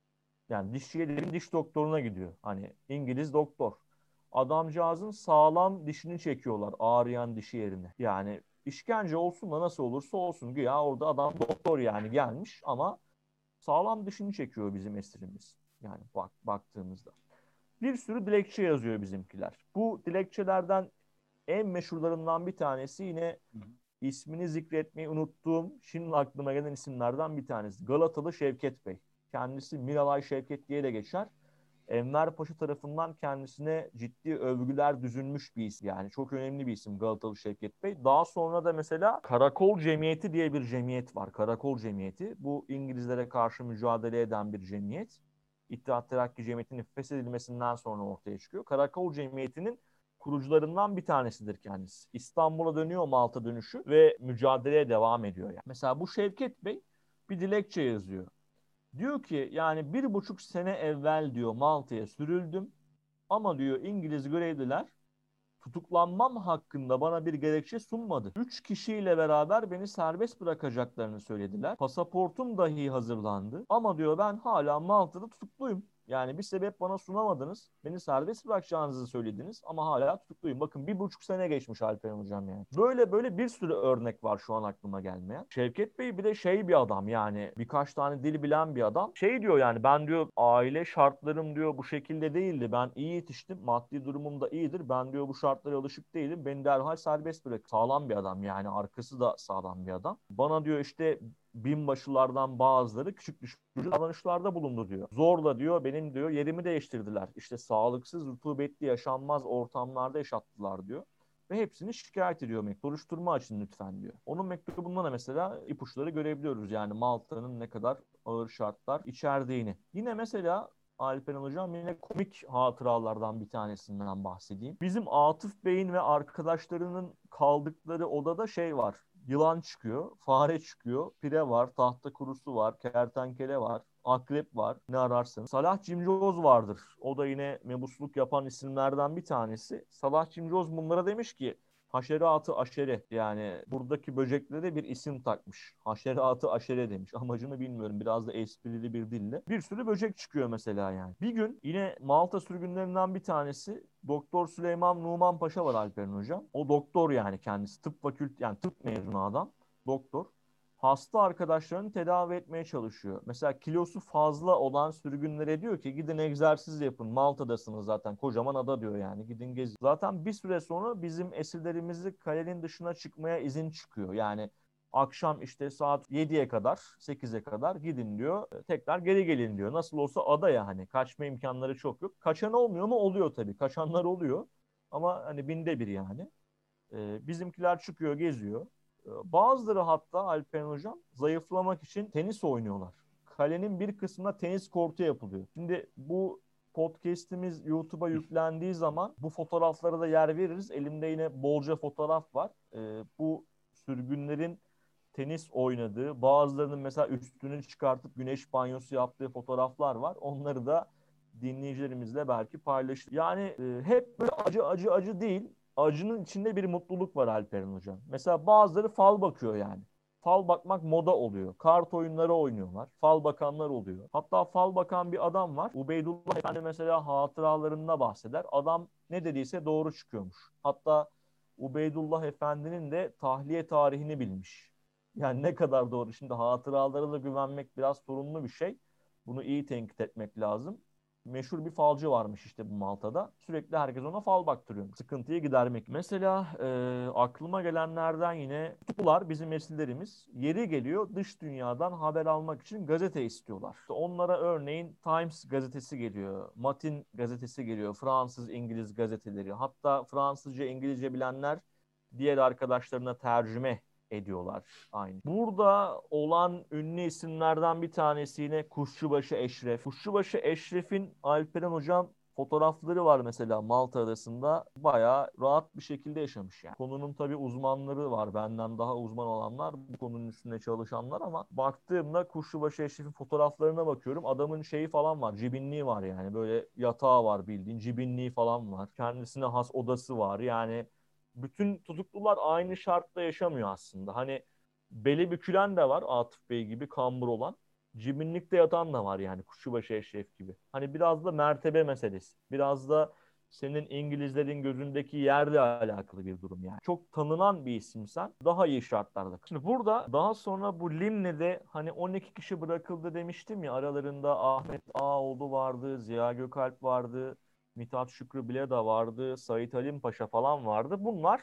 yani dişçiye dedim diş doktoruna gidiyor. Hani İngiliz doktor. Adamcağızın sağlam dişini çekiyorlar ağrıyan dişi yerine. Yani işkence olsun da nasıl olursa olsun. Güya orada adam doktor yani gelmiş ama sağlam dişini çekiyor bizim esirimiz. Yani baktığımızda. Bir sürü dilekçe yazıyor bizimkiler. Bu dilekçelerden en meşhurlarından bir tanesi yine Hı hı. ismini zikretmeyi unuttuğum, şimdi aklıma gelen isimlerden bir tanesi. Galatalı Şevket Bey. Kendisi Miralay Şevket diye de geçer. Enver Paşa tarafından kendisine ciddi övgüler düzülmüş bir isim. Yani çok önemli bir isim Galatalı Şevket Bey. Daha sonra da mesela Karakol Cemiyeti diye bir cemiyet var. Karakol Cemiyeti. Bu İngilizlere karşı mücadele eden bir cemiyet. İttihat Terakki Cemiyeti'nin feshedilmesinden sonra ortaya çıkıyor. Karakol Cemiyeti'nin kurucularından bir tanesidir kendisi. İstanbul'a dönüyor Malta dönüşü ve mücadeleye devam ediyor yani. Mesela bu Şevket Bey bir dilekçe yazıyor. Diyor ki yani 1,5 sene evvel diyor Malta'ya sürüldüm ama diyor İngiliz görevliler tutuklanmam hakkında bana bir gerekçe sunmadı. 3 kişiyle beraber beni serbest bırakacaklarını söylediler. Pasaportum dahi hazırlandı. Ama diyor ben hala Malta'da tutukluyum. Yani bir sebep bana sunamadınız. Beni serbest bırakacağınızı söylediniz ama hala tutukluyum. Bakın 1,5 sene geçmiş Alperen Hocam yani. Böyle böyle bir sürü örnek var şu an aklıma gelmeyen. Şevket Bey bir de şey bir adam yani birkaç tane dil bilen bir adam. Şey diyor yani ben diyor aile şartlarım diyor bu şekilde değildi. Ben iyi yetiştim. Maddi durumum da iyidir. Ben diyor bu şartlara alışık değilim. Beni derhal serbest bırak. Sağlam bir adam yani arkası da sağlam bir adam. Bana diyor işte binbaşılardan bazıları küçük düşürücü davranışlarda bulundu diyor. Zorla diyor benim diyor yerimi değiştirdiler. İşte sağlıksız, rutubetli, yaşanmaz ortamlarda yaşattılar diyor. Ve hepsini şikayet ediyor mektup. Soruşturma açın lütfen diyor. Onun mektubundan da mesela ipuçları görebiliyoruz. Yani Malta'nın ne kadar ağır şartlar içerdiğini. Yine mesela Alperen Hocam yine komik hatıralardan bir tanesinden bahsedeyim. Bizim Atıf Bey'in ve arkadaşlarının kaldıkları odada şey var. Yılan çıkıyor, fare çıkıyor, pire var, tahta kurusu var, kertenkele var, akrep var, ne ararsanız. Salah Cimcoz vardır. O da yine mebusluk yapan isimlerden bir tanesi. Salah Cimcoz bunlara demiş ki haşeratı aşere yani buradaki böceklere bir isim takmış. Haşeratı aşere demiş. Amacını bilmiyorum. Biraz da esprili bir dille. Bir sürü böcek çıkıyor mesela yani. Bir gün yine Malta sürgünlerinden bir tanesi Doktor Süleyman Numan Paşa var Alperen Hocam. O doktor yani kendisi. Tıp fakülte yani tıp mezunu adam. Doktor hasta arkadaşlarını tedavi etmeye çalışıyor. Mesela kilosu fazla olan sürgünlere diyor ki gidin egzersiz yapın. Malta'dasınız zaten kocaman ada diyor yani gidin gezin. Zaten bir süre sonra bizim esirlerimizi kalenin dışına çıkmaya izin çıkıyor. Yani akşam işte saat 7'ye kadar 8'e kadar gidin diyor. Tekrar geri gelin diyor. Nasıl olsa ada ya hani kaçma imkanları çok yok. Kaçan olmuyor mu? Oluyor tabii. Kaçanlar oluyor. Ama hani binde bir yani. Bizimkiler çıkıyor, geziyor. Bazıları hatta Alperen Hocam zayıflamak için tenis oynuyorlar. Kalenin bir kısmına tenis kortu yapılıyor. Şimdi bu podcast'imiz YouTube'a yüklendiği zaman bu fotoğraflara da yer veririz. Elimde yine bolca fotoğraf var. Bu sürgünlerin tenis oynadığı, bazılarının mesela üstünü çıkartıp güneş banyosu yaptığı fotoğraflar var. Onları da dinleyicilerimizle belki paylaşır. Yani hep böyle acı acı acı değil. Acının içinde bir mutluluk var Alperen Hocam. Mesela bazıları fal bakıyor yani. Fal bakmak moda oluyor. Kart oyunları oynuyorlar. Fal bakanlar oluyor. Hatta fal bakan bir adam var. Ubeydullah Efendi mesela hatıralarında bahseder. Adam ne dediyse doğru çıkıyormuş. Hatta Ubeydullah Efendi'nin de tahliye tarihini bilmiş. Yani ne kadar doğru. Şimdi hatıralara da güvenmek biraz sorunlu bir şey. Bunu iyi tenkit etmek lazım. Meşhur bir falcı varmış işte bu Malta'da. Sürekli herkes ona fal baktırıyor. Sıkıntıyı gidermek. Mesela aklıma gelenlerden yine tutuklular, bizim nesillerimiz yeri geliyor dış dünyadan haber almak için gazete istiyorlar. İşte onlara örneğin Times gazetesi geliyor, Matin gazetesi geliyor, Fransız, İngiliz gazeteleri. Hatta Fransızca, İngilizce bilenler diğer arkadaşlarına tercüme ediyorlar aynı. Burada olan ünlü isimlerden bir tanesi yine Kuşçubaşı Eşref. Kuşçubaşı Eşref'in Alperen Hocam fotoğrafları var mesela Malta Adası'nda. Bayağı rahat bir şekilde yaşamış yani. Konunun tabii uzmanları var. Benden daha uzman olanlar, bu konunun üstünde çalışanlar ama baktığımda Kuşçubaşı Eşref'in fotoğraflarına bakıyorum. Adamın şeyi falan var. Cibinliği var yani. Böyle yatağı var bildiğin. Cibinliği falan var. Kendisine has odası var. Yani bütün tutuklular aynı şartta yaşamıyor aslında. Hani beli bükülen de var Atıf Bey gibi kambur olan. Cibinlikte yatan da var yani Kuşçubaşı Eşref gibi. Hani biraz da mertebe meselesi. Biraz da senin İngilizlerin gözündeki yerle alakalı bir durum yani. Çok tanınan bir isimsen daha iyi şartlarda. Şimdi burada daha sonra bu Limne'de hani 12 kişi bırakıldı demiştim ya, aralarında Ahmet Ağaoğlu vardı, Ziya Gökalp vardı, Mithat Şükrü Bileda vardı, Sait Halim Paşa falan vardı. Bunlar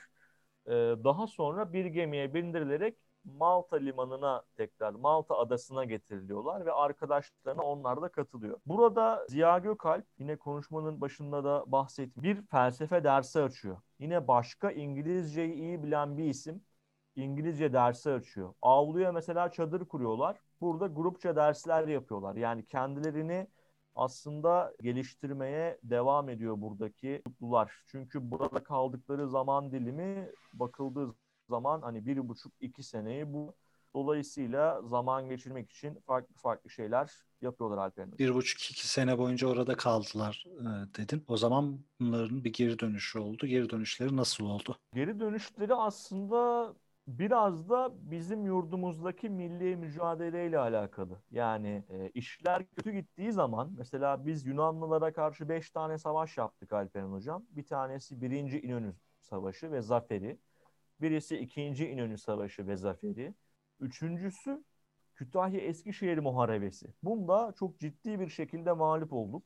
daha sonra bir gemiye bindirilerek Malta limanına tekrar Malta adasına getiriliyorlar ve arkadaşlarına onlar da katılıyor. Burada Ziya Gökalp yine konuşmanın başında da bahsettiğim bir felsefe dersi açıyor. Yine başka İngilizceyi iyi bilen bir isim İngilizce dersi açıyor. Avluya mesela çadır kuruyorlar. Burada grupça dersler yapıyorlar. Yani kendilerini aslında geliştirmeye devam ediyor buradaki tutuklular. Çünkü burada kaldıkları zaman dilimi bakıldığı zaman hani 1,5-2 seneyi bu. Dolayısıyla zaman geçirmek için farklı farklı şeyler yapıyorlar Alperen Hocam. 1,5-2 sene boyunca orada kaldılar dedin. O zaman bunların bir geri dönüşü oldu. Geri dönüşleri nasıl oldu? Geri dönüşleri aslında biraz da bizim yurdumuzdaki milli mücadeleyle alakalı. Yani işler kötü gittiği zaman mesela biz Yunanlılara karşı 5 tane savaş yaptık Alperen Hocam. Bir tanesi Birinci İnönü Savaşı ve zaferi. Birisi İkinci İnönü Savaşı ve zaferi. Üçüncüsü Kütahya Eskişehir Muharebesi. Bunda çok ciddi bir şekilde mağlup olduk.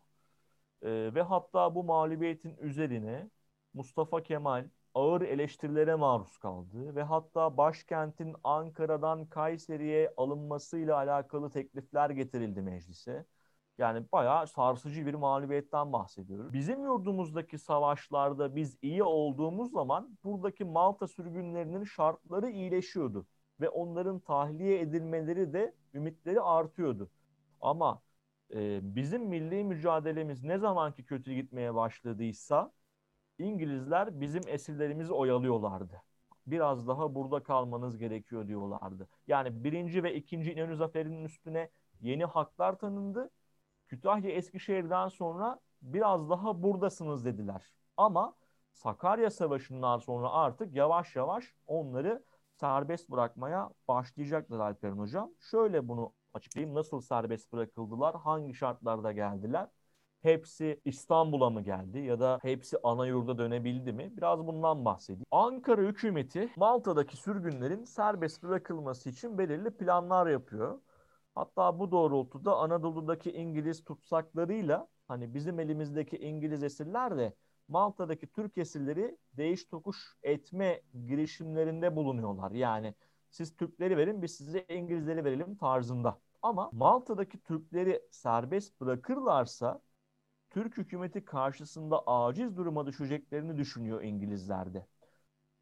Ve hatta bu mağlubiyetin üzerine Mustafa Kemal ağır eleştirilere maruz kaldı ve hatta başkentin Ankara'dan Kayseri'ye alınmasıyla alakalı teklifler getirildi meclise. Yani bayağı sarsıcı bir mağlubiyetten bahsediyoruz. Bizim yurdumuzdaki savaşlarda biz iyi olduğumuz zaman buradaki Malta sürgünlerinin şartları iyileşiyordu ve onların tahliye edilmeleri de ümitleri artıyordu. Ama bizim milli mücadelemiz ne zamanki kötü gitmeye başladıysa İngilizler bizim esirlerimizi oyalıyorlardı. Biraz daha burada kalmanız gerekiyor diyorlardı. Yani birinci ve ikinci İnönü Zaferi'nin üstüne yeni haklar tanındı. Kütahya Eskişehir'den sonra biraz daha buradasınız dediler. Ama Sakarya Savaşı'ndan sonra artık yavaş yavaş onları serbest bırakmaya başlayacaklar Alperen Hocam. Şöyle bunu açıklayayım. Nasıl serbest bırakıldılar? Hangi şartlarda geldiler? Hepsi İstanbul'a mı geldi ya da hepsi ana yurda dönebildi mi? Biraz bundan bahsedeyim. Ankara hükümeti Malta'daki sürgünlerin serbest bırakılması için belirli planlar yapıyor. Hatta bu doğrultuda Anadolu'daki İngiliz tutsaklarıyla hani bizim elimizdeki İngiliz esirler de Malta'daki Türk esirleri değiş tokuş etme girişimlerinde bulunuyorlar. Yani siz Türkleri verin biz size İngilizleri verelim tarzında. Ama Malta'daki Türkleri serbest bırakırlarsa Türk hükümeti karşısında aciz duruma düşeceklerini düşünüyor İngilizler de.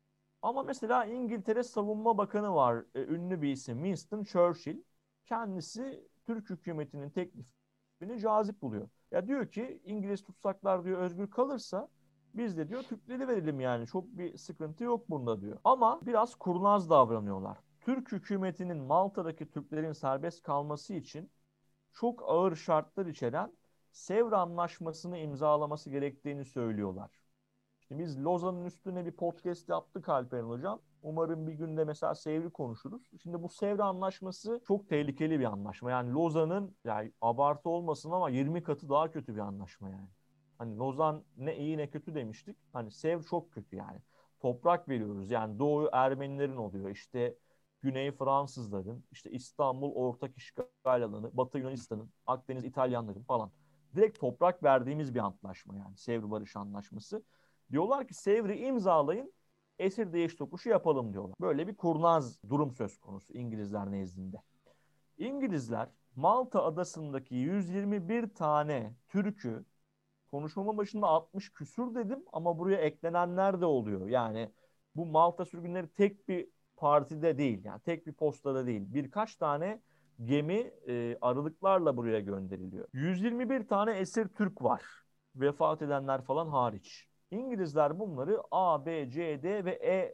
Ama mesela İngiltere Savunma Bakanı var, ünlü bir isim, Winston Churchill. Kendisi Türk hükümetinin teklifini cazip buluyor. Ya diyor ki İngiliz tutsaklar diyor özgür kalırsa biz de diyor Türkleri verelim, yani çok bir sıkıntı yok bunda diyor. Ama biraz kurnaz davranıyorlar. Türk hükümetinin Malta'daki Türklerin serbest kalması için çok ağır şartlar içeren Sevr Anlaşması'nı imzalaması gerektiğini söylüyorlar. Şimdi biz Lozan'ın üstüne bir podcast yaptık Alperen Hocam. Umarım bir günde mesela Sevr'i konuşuruz. Şimdi bu Sevr Anlaşması çok tehlikeli bir anlaşma. Yani Lozan'ın, yani abartı olmasın ama 20 katı daha kötü bir anlaşma yani. Hani Lozan ne iyi ne kötü demiştik. Hani Sevr çok kötü yani. Toprak veriyoruz. Yani Doğu Ermenilerin oluyor. İşte Güney Fransızların, işte İstanbul ortak işgal alanı, Batı Yunanistan'ın, Akdeniz İtalyanların falan. Direkt toprak verdiğimiz bir antlaşma yani. Sevr Barış Anlaşması. Diyorlar ki Sevr'i imzalayın, esir değiş tokuşu yapalım diyorlar. Böyle bir kurnaz durum söz konusu İngilizler nezdinde. İngilizler Malta adasındaki 121 tane Türk'ü, konuşmamın başında 60 küsür dedim ama buraya eklenenler de oluyor. Yani bu Malta sürgünleri tek bir partide değil, yani tek bir postada değil. Birkaç tane gemi aralıklarla buraya gönderiliyor. 121 tane esir Türk var. Vefat edenler falan hariç. İngilizler bunları A, B, C, D ve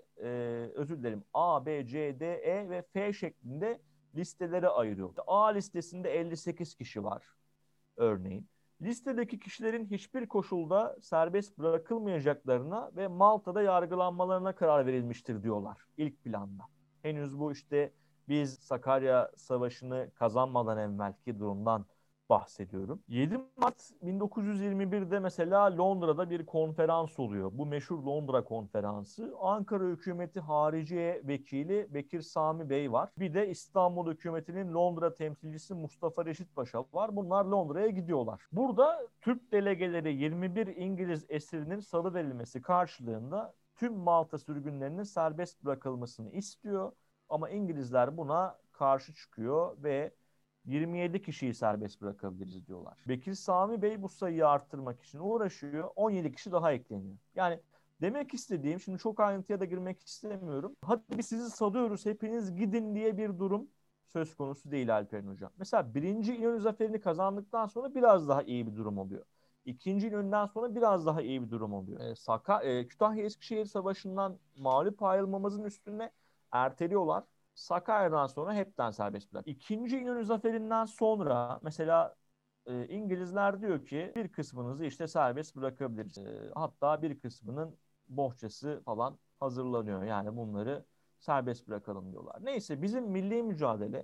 özür dilerim, A, B, C, D, E ve F şeklinde listelere ayırıyor. A listesinde 58 kişi var örneğin. Listedeki kişilerin hiçbir koşulda serbest bırakılmayacaklarına ve Malta'da yargılanmalarına karar verilmiştir diyorlar ilk planda. Henüz bu işte biz Sakarya Savaşı'nı kazanmadan evvelki durumdan bahsediyorum. 7 Mart 1921'de mesela Londra'da bir konferans oluyor. Bu meşhur Londra Konferansı. Ankara Hükümeti Hariciye Vekili Bekir Sami Bey var. Bir de İstanbul Hükümeti'nin Londra temsilcisi Mustafa Reşit Paşa var. Bunlar Londra'ya gidiyorlar. Burada Türk delegeleri 21 İngiliz esirinin salıverilmesi karşılığında tüm Malta sürgünlerinin serbest bırakılmasını istiyor. Ama İngilizler buna karşı çıkıyor ve 27 kişiyi serbest bırakabiliriz diyorlar. Bekir Sami Bey bu sayıyı arttırmak için uğraşıyor. 17 kişi daha ekleniyor. Yani demek istediğim, şimdi çok ayrıntıya da girmek istemiyorum. Hadi biz sizi salıyoruz, hepiniz gidin diye bir durum söz konusu değil Alperen Hocam. Mesela birinci İnönü Zaferi'ni kazandıktan sonra biraz daha iyi bir durum oluyor. İkinci İnönü'den sonra biraz daha iyi bir durum oluyor. Kütahya-Eskişehir Savaşı'ndan mağlup ayrılmamızın üstüne erteliyorlar. Sakarya'dan sonra hepten serbest bırak. İkinci İnönü Zaferi'nden sonra mesela İngilizler diyor ki bir kısmınızı işte serbest bırakabiliriz. Hatta bir kısmının bohçası falan hazırlanıyor. Yani bunları serbest bırakalım diyorlar. Neyse bizim milli mücadele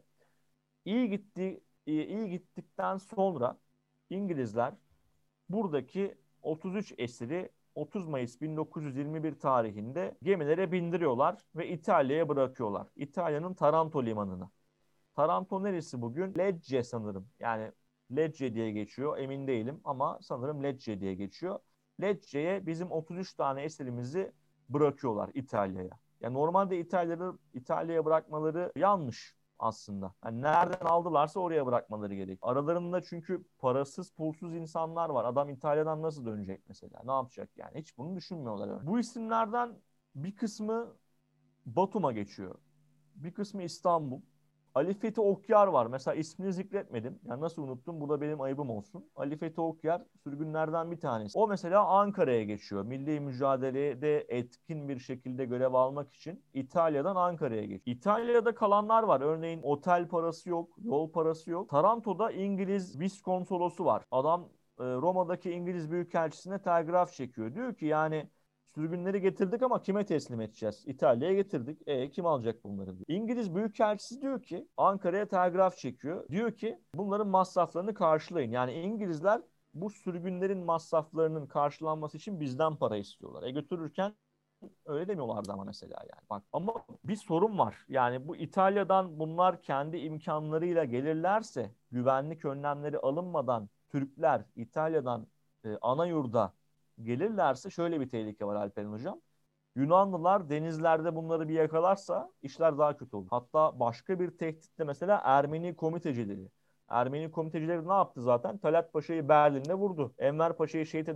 iyi gittikten sonra İngilizler buradaki 33 esiri 30 Mayıs 1921 tarihinde gemilere bindiriyorlar ve İtalya'ya bırakıyorlar. İtalya'nın Taranto limanına. Taranto neresi bugün? Lecce sanırım. Yani Lecce diye geçiyor. Emin değilim ama sanırım Lecce diye geçiyor. Lecce'ye bizim 33 tane esirimizi bırakıyorlar İtalya'ya. Yani normalde İtalya'ya bırakmaları yanlış aslında. Yani nereden aldılarsa oraya bırakmaları gerek. Aralarında çünkü parasız, pulsuz insanlar var. Adam İtalya'dan nasıl dönecek mesela? Ne yapacak yani? Hiç bunu düşünmüyorlar. Bu isimlerden bir kısmı Batum'a geçiyor. Bir kısmı İstanbul. Ali Fethi Okyar var. Mesela ismini zikretmedim. Yani nasıl unuttum? Bu da benim ayıbım olsun. Ali Fethi Okyar sürgünlerden bir tanesi. O mesela Ankara'ya geçiyor. Milli mücadelede etkin bir şekilde görev almak için İtalya'dan Ankara'ya geçiyor. İtalya'da kalanlar var. Örneğin otel parası yok, yol parası yok. Taranto'da İngiliz Viskonsolosu var. Adam Roma'daki İngiliz Büyükelçisi'ne telgraf çekiyor. Diyor ki yani sürgünleri getirdik ama kime teslim edeceğiz? İtalya'ya getirdik. Kim alacak bunları diyor. İngiliz Büyükelçisi diyor ki Ankara'ya telgraf çekiyor. Diyor ki bunların masraflarını karşılayın. Yani İngilizler bu sürgünlerin masraflarının karşılanması için bizden para istiyorlar. Götürürken öyle demiyorlardı ama mesela yani. Bak ama bir sorun var. Yani bu İtalya'dan bunlar kendi imkanlarıyla gelirlerse güvenlik önlemleri alınmadan Türkler İtalya'dan ana yurda gelirlerse şöyle bir tehlike var Alperen Hocam. Yunanlılar denizlerde bunları bir yakalarsa işler daha kötü olur. Hatta başka bir tehdit de mesela Ermeni komitecileri. Ermeni komitecileri ne yaptı zaten? Talat Paşa'yı Berlin'de vurdu. Enver Paşa'yı şehit eden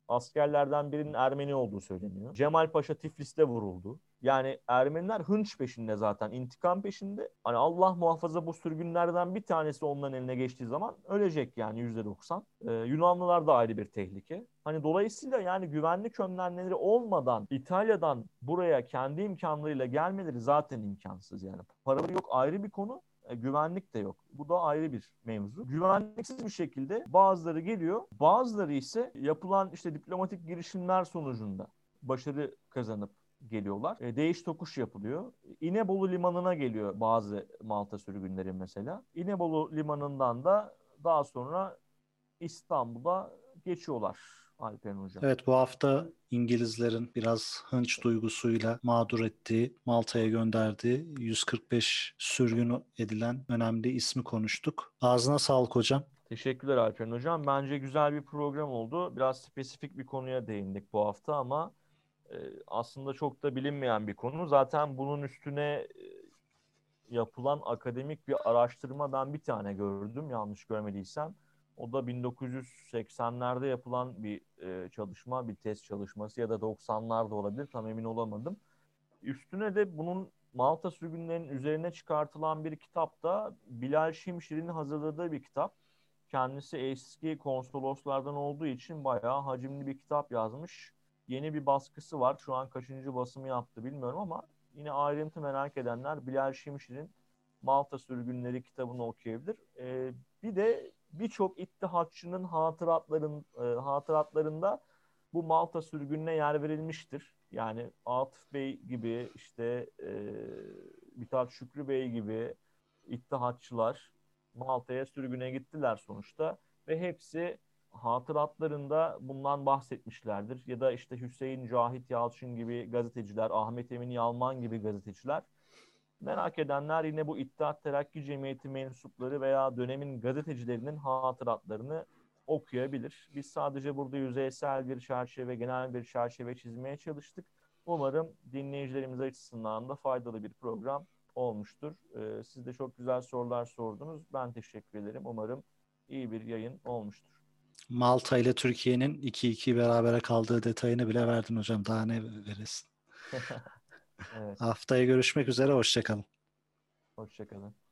Askerlerden birinin Ermeni olduğu söyleniyor. Cemal Paşa Tiflis'te vuruldu. Yani Ermeniler hınç peşinde zaten, intikam peşinde. Hani Allah muhafaza bu sürgünlerden bir tanesi onların eline geçtiği zaman ölecek yani %90. Yunanlılar da ayrı bir tehlike. Hani dolayısıyla yani güvenlik önlemleri olmadan İtalya'dan buraya kendi imkanlarıyla gelmeleri zaten imkansız yani. Paraları yok ayrı bir konu. Güvenlik de yok. Bu da ayrı bir mevzu. Güvenliksiz bir şekilde bazıları geliyor, bazıları ise yapılan işte diplomatik girişimler sonucunda başarı kazanıp geliyorlar. Değiş tokuş yapılıyor. İnebolu limanına geliyor bazı Malta sürgünleri mesela. İnebolu limanından da daha sonra İstanbul'a geçiyorlar Alperen Hocam. Evet, bu hafta İngilizlerin biraz hınç duygusuyla mağdur ettiği, Malta'ya gönderdiği 145 sürgün edilen önemli ismi konuştuk. Ağzına sağlık hocam. Teşekkürler Alperen Hocam. Bence güzel bir program oldu. Biraz spesifik bir konuya değindik bu hafta ama aslında çok da bilinmeyen bir konu. Zaten bunun üstüne yapılan akademik bir araştırma ben bir tane gördüm yanlış görmediysem. O da 1980'lerde yapılan bir çalışma, bir test çalışması ya da 90'larda olabilir tam emin olamadım. Üstüne de bunun Malta sürgünlerinin üzerine çıkartılan bir kitap da Bilal Şimşir'in hazırladığı bir kitap. Kendisi eski konsoloslardan olduğu için bayağı hacimli bir kitap yazmış. Yeni bir baskısı var. Şu an kaçıncı basımı yaptı bilmiyorum ama yine ayrıntı merak edenler Bilal Şimşir'in Malta Sürgünleri kitabını okuyabilir. Bir de birçok İttihatçının hatıratlarında bu Malta sürgününe yer verilmiştir. Yani Atıf Bey gibi işte Mithat Şükrü Bey gibi İttihatçılar Malta'ya sürgüne gittiler sonuçta ve hepsi hatıratlarında bundan bahsetmişlerdir. Ya da işte Hüseyin Cahit Yalçın gibi gazeteciler, Ahmet Emin Yalman gibi gazeteciler. Merak edenler yine bu İttihat Terakki Cemiyeti mensupları veya dönemin gazetecilerinin hatıratlarını okuyabilir. Biz sadece burada yüzeysel bir çerçeve, genel bir çerçeve çizmeye çalıştık. Umarım dinleyicilerimiz açısından da faydalı bir program olmuştur. Siz de çok güzel sorular sordunuz. Ben teşekkür ederim. Umarım iyi bir yayın olmuştur. Malta ile Türkiye'nin 2-2 berabere kaldığı detayını bile verdin hocam. Daha ne veresin? Evet, Haftaya görüşmek üzere. Hoşça kalın. hoşça kalın.